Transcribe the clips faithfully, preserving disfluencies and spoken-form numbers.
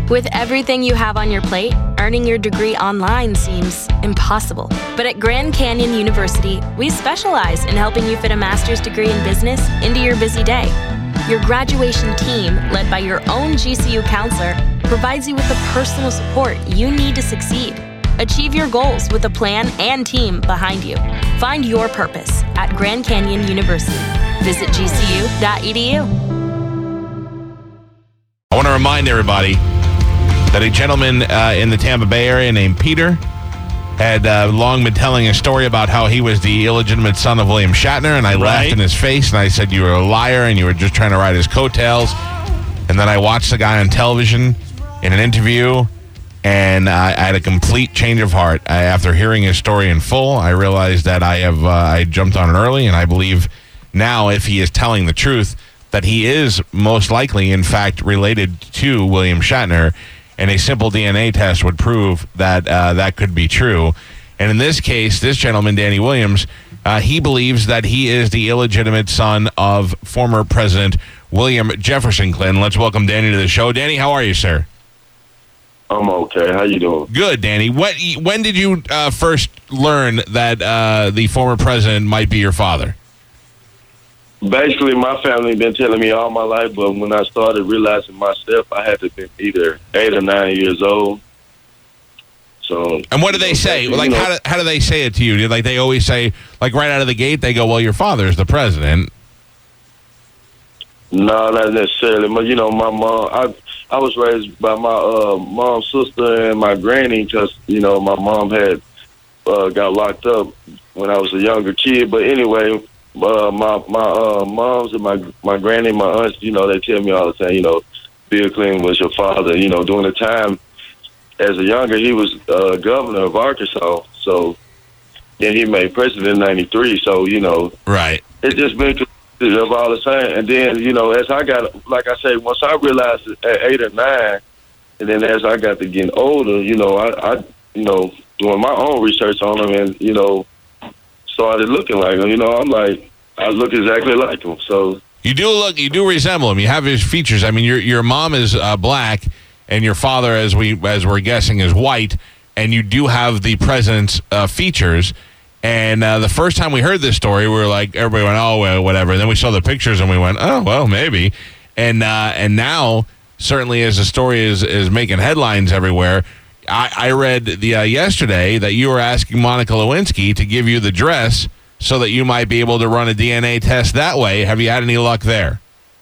With everything you have on your plate, earning your degree online seems impossible. But at Grand Canyon University, we specialize in helping you fit a master's degree in business into your busy day. Your graduation team, led by your own G C U counselor, provides you with the personal support you need to succeed. Achieve your goals with a plan and team behind you. Find your purpose at Grand Canyon University. Visit G C U dot E D U. I want to remind everybody that a gentleman uh, in the Tampa Bay area named Peter had uh, long been telling a story about how he was the illegitimate son of William Shatner, and I right. laughed in his face, and I said, you were a liar, and you were just trying to ride his coattails. And then I watched the guy on television in an interview, and uh, I had a complete change of heart. I, after hearing his story in full, I realized that I have uh, I jumped on it early, and I believe now, if he is telling the truth, that he is most likely, in fact, related to William Shatner, and a simple D N A test would prove that uh, that could be true. And in this case, this gentleman, Danny Williams, uh, he believes that he is the illegitimate son of former President William Jefferson Clinton. Let's welcome Danny to the show. Danny, how are you, sir? I'm okay. How you doing? Good, Danny. What? When did you uh, first learn that uh, the former president might be your father? Basically, my family been telling me all my life, but when I started realizing myself, I had to be either eight or nine years old. So. And what do they say? Like, you know, how do, how do they say it to you? Like, they always say, like, right out of the gate, they go, "Well, your father is the president." No, not necessarily. But you know, my mom. I I was raised by my uh, mom's sister and my granny because you know my mom had uh, got locked up when I was a younger kid. But anyway. Uh, my my uh, moms and my my granny, my aunts, you know, they tell me all the time, you know, Bill Clinton was your father. You know, during the time as a younger, he was uh, governor of Arkansas. So then he made president in ninety-three. So you know, right? It's just been of all the same. And then you know, as I got, like I say, once I realized it at eight or nine, and then as I got to getting older, you know, I, I you know, doing my own research on him, and you know. Started looking like him, you know. I'm like, I look exactly like him. So you do look, you do resemble him. You have his features. I mean, your your mom is uh, black, and your father, as we as we're guessing, is white, and you do have the president's uh, features. And uh, the first time we heard this story, we were like, everybody went, oh, well, whatever. And then we saw the pictures, and we went, oh, well, maybe. And uh, and now, certainly, as the story is is making headlines everywhere. I, I read the uh, yesterday that you were asking Monica Lewinsky to give you the dress so that you might be able to run a D N A test that way. Have you had any luck there?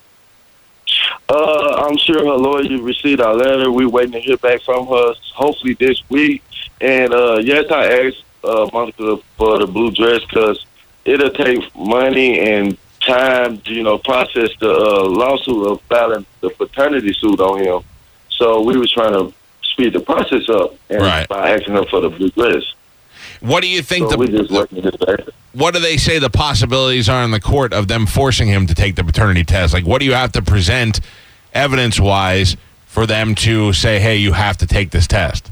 Uh, I'm sure her lawyer received our letter. We're waiting to hear back from her, hopefully this week. And uh, yes, I asked uh, Monica for the blue dress because it'll take money and time to, you know, process the uh, lawsuit of filing the paternity suit on him. So we were trying to speed the process up and right. by asking her for the blue dress. What do you think? So the, just what, what do they say the possibilities are in the court of them forcing him to take the paternity test? Like, what do you have to present evidence-wise for them to say, hey, you have to take this test?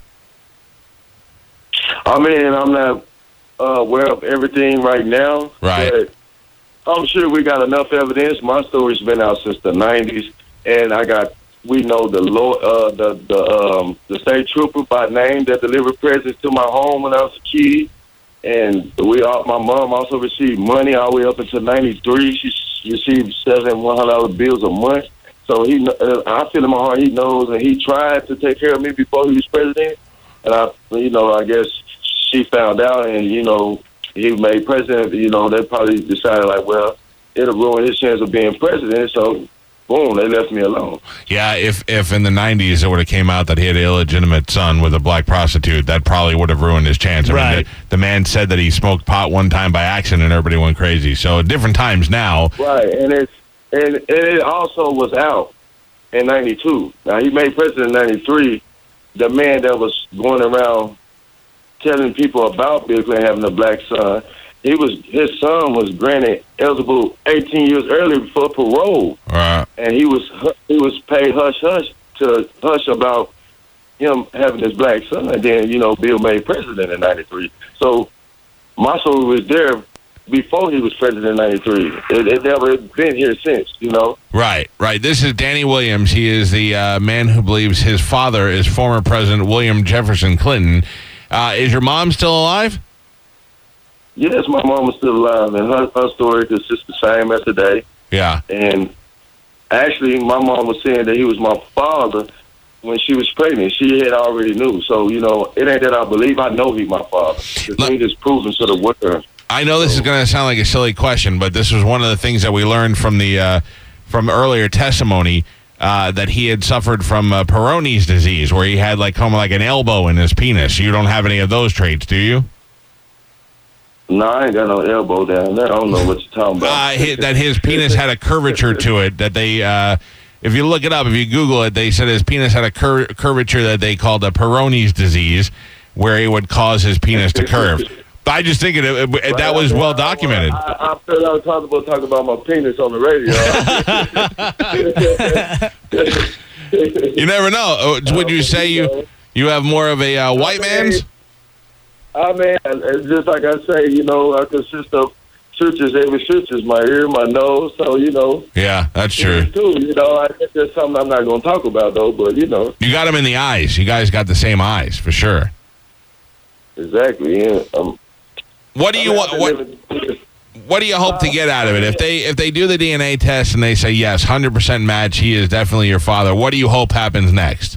I mean, I'm not uh, aware of everything right now. Right. But I'm sure we got enough evidence. My story's been out since the nineties, and I got We know the law, uh, the the um, the state trooper by name that delivered presents to my home when I was a kid, and we all, my mom also received money all the way up until ninety-three. She received seven one hundred dollar bills a month. So he, uh, I feel in my heart he knows, and he tried to take care of me before he was president. And I, you know, I guess she found out, and you know, he made president. You know, they probably decided like, well, it'll ruin his chance of being president. So. Boom, they left me alone. Yeah, if if in the nineties it would have came out that he had an illegitimate son with a black prostitute, that probably would have ruined his chance. I right. mean, the, the man said that he smoked pot one time by accident and everybody went crazy. So different times now. Right, and, it's, and, and it also was out in ninety-two. Now, he made president in ninety-three. The man that was going around telling people about Bill Clinton having a black son, He was his son was granted eligible eighteen years earlier for parole, right. and he was he was paid hush hush to hush about him having his black son. And then you know Bill made president in ninety-three. So my story was there before he was president in ninety-three. It, it never been here since, you know? Right, right. This is Danny Williams. He is the uh, man who believes his father is former President William Jefferson Clinton. Uh, is your mom still alive? Yes, my mom is still alive, and her, her story is just the same as today. Yeah. And actually, my mom was saying that he was my father when she was pregnant. She had already knew. So, you know, it ain't that I believe. I know he's my father. The Look, thing is proven to the world. I know this is going to sound like a silly question, but this was one of the things that we learned from the uh, from earlier testimony, uh, that he had suffered from uh, Peyronie's disease, where he had like, like an elbow in his penis. You don't have any of those traits, do you? No, I ain't got no elbow down there. I don't know what you're talking about. Uh, his, that his penis had a curvature to it that they, uh, if you look it up, if you Google it, they said his penis had a cur- curvature that they called a Peyronie's disease, where it would cause his penis to curve. But I just think it, it, it, right, that was I, well documented. I, I, I feel I was talking about, talking about my penis on the radio. You never know. Would you say you, you have more of a uh, white man's? I mean, it's just like I say, you know, I consist of sutures, every sutures, my ear, my nose, so, you know. Yeah, that's true. Too, you know, I think that's something I'm not going to talk about, though, but, you know. You got them in the eyes. You guys got the same eyes, for sure. Exactly, yeah. Um, what do you want? What, what do you hope to get out of it? If they if they do the D N A test and they say, yes, one hundred percent match, he is definitely your father, what do you hope happens next?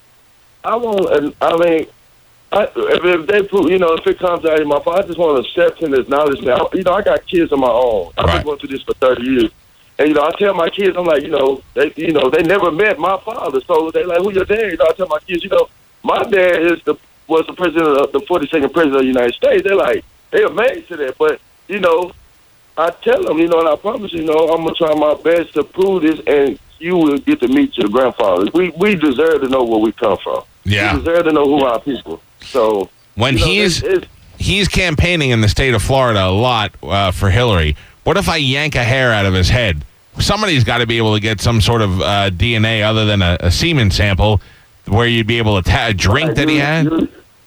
I won't, I mean... I, if, if they prove, you know, if it comes out of my father, I just want to accept and acknowledge me. I, you know, I got kids of my own. I've right. been going through this for thirty years, and you know, I tell my kids, I'm like, you know, they, you know, they never met my father, so they like, who your dad? You know, I tell my kids, you know, my dad is the was the president of the forty-second president of the United States. They're like, they're amazed to that, but you know, I tell them, you know, and I promise, you know, I'm gonna try my best to prove this, and you will get to meet your grandfather. We we deserve to know where we come from. Yeah, we deserve to know who our people. So when you know, he's it's, it's, he's campaigning in the state of Florida a lot uh, for Hillary, what if I yank a hair out of his head? Somebody's got to be able to get some sort of uh, D N A other than a, a semen sample where you'd be able to ta- a drink right, that you, he had. You,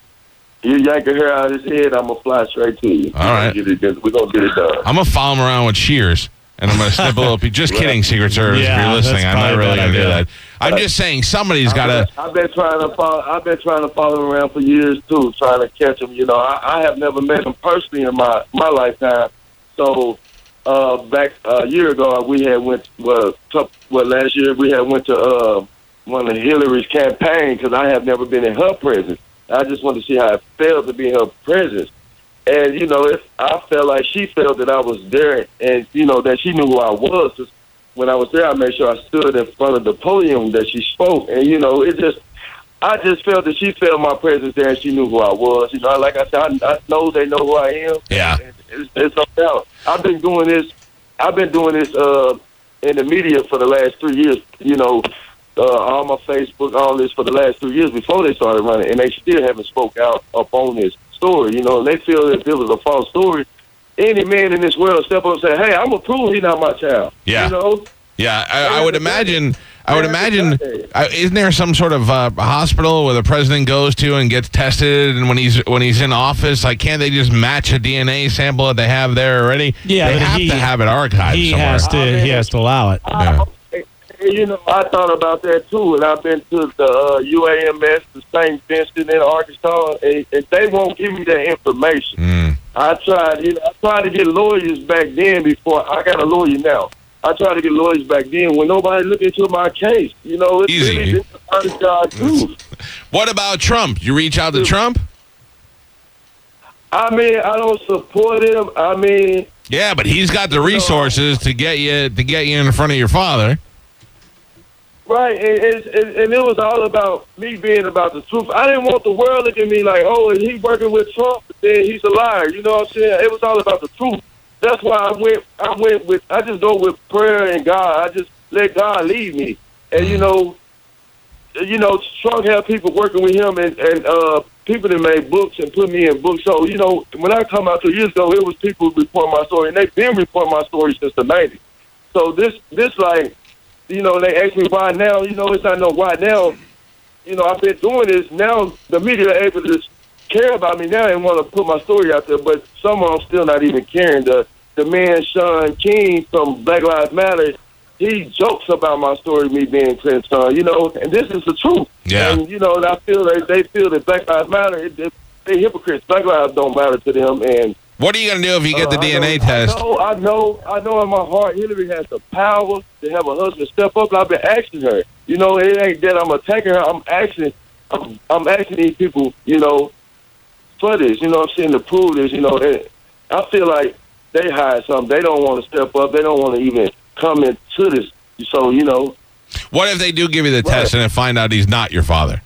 you yank a hair out of his head, I'm gonna fly straight to you. All right, we're gonna get it done. I'm gonna follow him around with shears. And I'm going to snip a little piece. Just right. kidding, Secret Service, yeah, if you're listening. I'm not really going to do that. I'm just saying somebody's got to... I've been trying to follow I've been trying to follow him around for years, too, trying to catch him. You know, I, I have never met him personally in my, my lifetime. So, uh, back a year ago, we had went... Well, well last year, we had went to uh, one of Hillary's campaign because I have never been in her presence. I just wanted to see how it felt to be in her presence. And, you know, if I felt like she felt that I was there and, you know, that she knew who I was. Just when I was there, I made sure I stood in front of the podium that she spoke. And, you know, it just, I just felt that she felt my presence there and she knew who I was. You know, like I said, I, I know they know who I am. Yeah. It's, it's no doubt. I've been doing this, I've been doing this uh, in the media for the last three years, you know, uh, on my Facebook, all this for the last three years before they started running. And they still haven't spoke out up on this story, you know, and they feel that it was a false story. Any man in this world step up and say, hey, I'm going to prove he's not my child. Yeah. You know? Yeah, I, I would imagine, I would imagine, uh, isn't there some sort of uh, hospital where the president goes to and gets tested, and when he's when he's in office, like, can't they just match a D N A sample that they have there already? Yeah, they but have he, to have it archived he somewhere. Has to, he has to allow it. Yeah. You know, I thought about that too, and I've been to the uh, U A M S, the Saint Vincent in Arkansas, and, and they won't give me that information. Mm. I tried, you know, I tried to get lawyers back then before I got a lawyer now. I tried to get lawyers back then when nobody looked into my case. You know, it's Easy. really it's honest God truth. What about Trump? You reach out to Trump? I mean, I don't support him. I mean, yeah, but he's got the resources to get you to get you in front of your father. Right, and, and, and it was all about me being about the truth. I didn't want the world looking at me like, oh, is he working with Trump? Then he's a liar. You know what I'm saying? It was all about the truth. That's why I went. I went with. I just go with prayer and God. I just let God lead me. And you know, you know, Trump had people working with him, and and uh, people that made books and put me in books. So you know, when I come out two years ago, it was people reporting my story, and they've been reporting my story since the nineties. So this, this like. You know, they ask me why now. You know, it's not no why now. You know, I've been doing this. Now the media are able to care about me now and want to put my story out there, but some of them still not even caring. The the man Sean King from Black Lives Matter, he jokes about my story, me being Clint's son, you know, and this is the truth. Yeah. And, you know, and I feel that they feel that Black Lives Matter, it, it, they hypocrites. Black lives don't matter to them. And what are you going to do if you get the uh, D N A I know, test? I know, I know, I know in my heart Hillary has the power to have a husband step up. I've been asking her. You know, it ain't that I'm attacking her. I'm asking, I'm, I'm asking these people, you know, for this. You know what I'm saying, to prove this. You know, and I feel like they hide something. They don't want to step up. They don't want to even come into this. So, you know. What if they do give you the right. test and then find out he's not your father?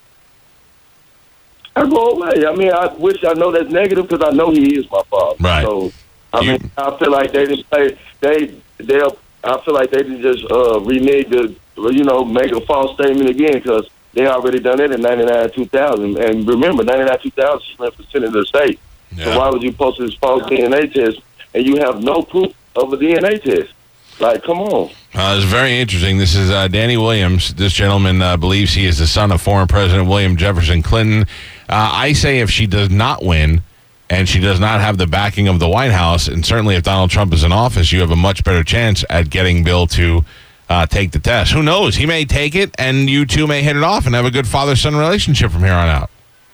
I go away. I mean, I wish I know that's negative because I know he is my father. Right. So, I you, mean, I feel like they just they they they'll. I feel like they didn't just uh, renege the, you know, make a false statement again because they already done it in ninety-nine, two thousand. And remember, ninety-nine, two thousand, she went for Senate of the state. Yeah. So why would you post this false D N A test and you have no proof of a D N A test? Like, come on. Uh, it's very interesting. This is uh, Danny Williams. This gentleman uh, believes he is the son of former President William Jefferson Clinton. Uh, I say if she does not win and she does not have the backing of the White House, and certainly if Donald Trump is in office, you have a much better chance at getting Bill to uh, take the test. Who knows? He may take it, and you two may hit it off and have a good father-son relationship from here on out.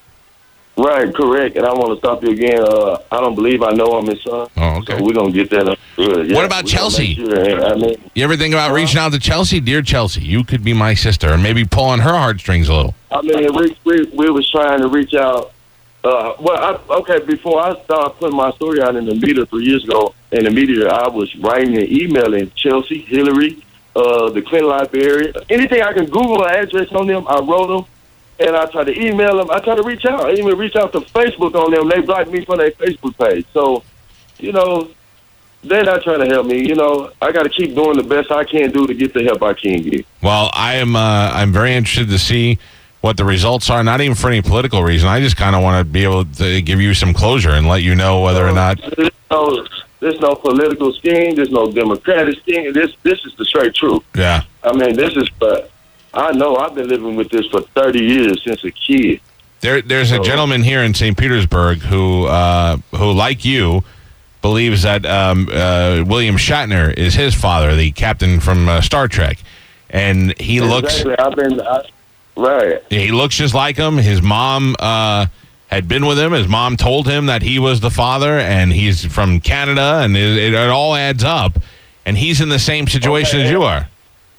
Right, correct. And I want to stop you again. Uh, I don't believe I know I'm his son. Oh, okay. So we're going to get that up good. Yeah, what about Chelsea? Sure. I mean, you ever think about uh, reaching out to Chelsea? Dear Chelsea, you could be my sister, and maybe pull on her heartstrings a little. I mean, we we, we was trying to reach out. Uh, well, I, okay, before I started putting my story out in the media three years ago, in the media, I was writing and emailing Chelsea, Hillary, uh, the Clinton Library. Anything I can Google an address on them, I wrote them. And I try to email them. I try to reach out. I even reach out to Facebook on them. They blocked me from their Facebook page. So, you know, they're not trying to help me. You know, I got to keep doing the best I can do to get the help I can get. Well, I am. Uh, I'm very interested to see what the results are. Not even for any political reason. I just kind of want to be able to give you some closure and let you know whether or not. There's no, there's no political scheme. There's no Democratic scheme. This this is the straight truth. Yeah. I mean, this is. But I know I've been living with this for thirty years since a kid. There, there's a gentleman here in Saint Petersburg who, uh, who, like you, believes that um, uh, William Shatner is his father, the captain from uh, Star Trek, and he exactly. looks. I've been I, right. He looks just like him. His mom uh, had been with him. His mom told him that he was the father, and he's from Canada, and it, it, it all adds up. And he's in the same situation okay. as you are.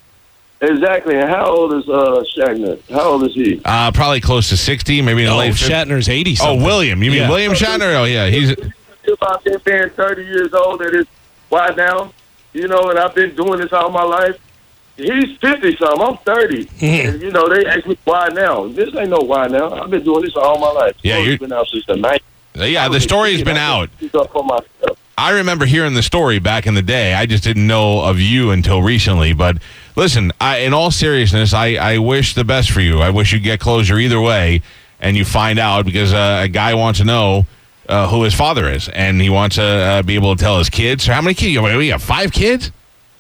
Exactly. And how old is uh, Shatner? How old is he? Uh, probably close to sixty, maybe in the oh, late Shatner's eighty. Oh, William. You mean yeah. William Shatner? Oh, yeah. He's. If I've been being thirty years old, that is why now, you know, and I've been doing this all my life. He's fifty something. I'm thirty. Mm-hmm. And, you know, they ask me why now. This ain't no why now. I've been doing this all my life. Yeah, you've been out since the nineties. Yeah, the story's been out. Up on myself. I remember hearing the story back in the day. I just didn't know of you until recently. But listen, I, in all seriousness, I, I wish the best for you. I wish you get closure either way, and you find out because uh, a guy wants to know uh, who his father is, and he wants to uh, be able to tell his kids. So how many kids? You have five kids?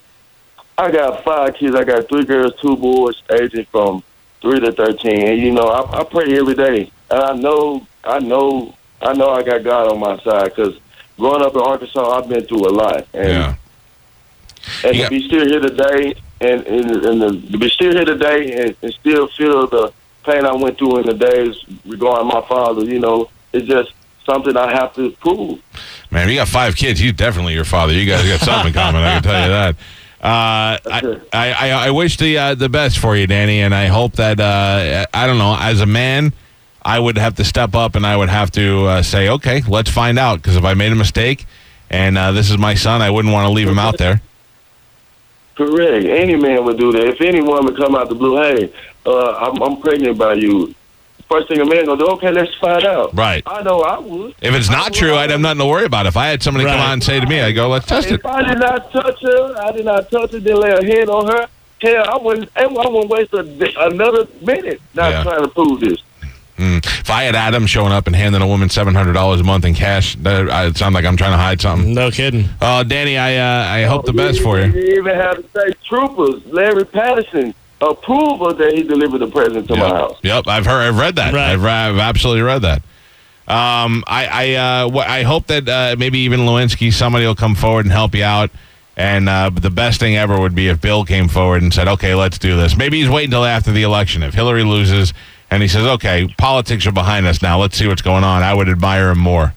I got five kids. I got three girls, two boys, aging from three to thirteen. And you know, I, I pray every day, and I know, I know, I know, I got God on my side because. Growing up in Arkansas, I've been through a lot, and yeah. and yeah. to be still here today, and, and, and the, to be still here today, and, and still feel the pain I went through in the days regarding my father, you know, it's just something I have to prove. Man, you got five kids. He's definitely your father. You guys got something in common. I can tell you that. Uh, I, I I wish the uh, the best for you, Danny, and I hope that uh, I don't know, as a man. I would have to step up and I would have to uh, say, okay, let's find out. Because if I made a mistake and uh, this is my son, I wouldn't want to leave him out there. Correct. Any man would do that. If any woman come out the blue, hey, uh, I'm, I'm pregnant by you. First thing a man going to do, okay, let's find out. Right. I know I would. If it's not true, I'd have nothing to worry about. If I had somebody right. come on and say to me, I go, let's test if it. If I did not touch her, I did not touch her, didn't lay a hand on her, hell, I wouldn't, I wouldn't waste a, another minute not yeah. trying to prove this. Mm. If I had Adam showing up and handing a woman seven hundred dollars a month in cash, that uh, it sounds like I'm trying to hide something. No kidding. Oh, uh, Danny, I uh, I hope oh, the best you, for you. You even have to say troopers, Larry Patterson, approval that he delivered the present to yep. my house. Yep, I've heard, I've read that. Right. I've, I've absolutely read that. Um, I I, uh, wh- I hope that uh, maybe even Lewinsky, somebody will come forward and help you out. And uh, the best thing ever would be if Bill came forward and said, okay, let's do this. Maybe he's waiting until after the election. If Hillary loses and he says, okay, politics are behind us now, let's see what's going on, I would admire him more.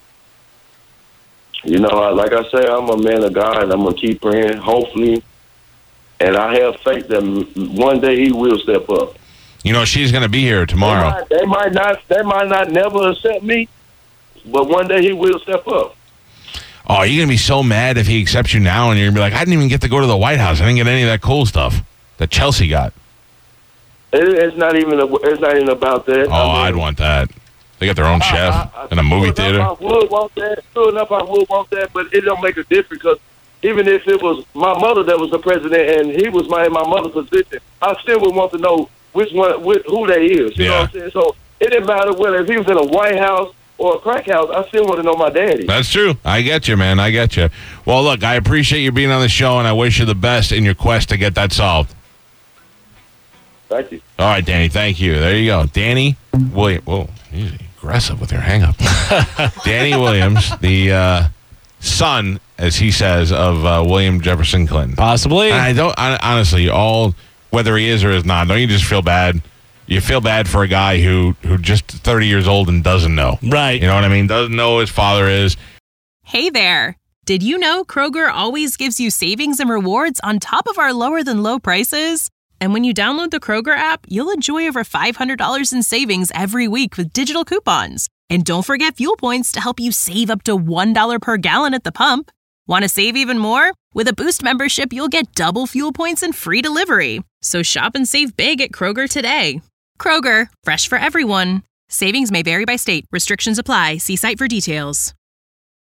You know, like I say, I'm a man of God, and I'm going to keep praying, hopefully. And I have faith that one day he will step up. You know, she's going to be here tomorrow. They might, they might not They might not never accept me, but one day he will step up. Oh, you're going to be so mad if he accepts you now, and you're going to be like, I didn't even get to go to the White House. I didn't get any of that cool stuff that Chelsea got. It, it's not even a, It's not even about that. Oh, I mean, I'd want that. They got their own chef I, I, I, and a movie theater. I would want that. True enough, I would want that, but it don't make a difference because even if it was my mother that was the president and he was my my mother's position, I still would want to know which one, which, who they is. You yeah. know what I'm saying? So it didn't matter whether if he was in a White House or a crack house, I still want to know my daddy. That's true. I get you, man. I get you. Well, look, I appreciate you being on the show, and I wish you the best in your quest to get that solved. Thank you. All right, Danny. Thank you. There you go. Danny Williams. Whoa, he's aggressive with your hang-up. Danny Williams, the uh, son, as he says, of uh, William Jefferson Clinton. Possibly. And I don't, I, honestly, all, whether he is or is not, don't you just feel bad? You feel bad for a guy who, who just thirty years old and doesn't know. Right. You know what I mean? Doesn't know who his father is. Hey there. Did you know Kroger always gives you savings and rewards on top of our lower than low prices? And when you download the Kroger app, you'll enjoy over five hundred dollars in savings every week with digital coupons. And don't forget fuel points to help you save up to one dollar per gallon at the pump. Want to save even more? With a Boost membership, you'll get double fuel points and free delivery. So shop and save big at Kroger today. Kroger, fresh for everyone. Savings may vary by state. Restrictions apply. See site for details.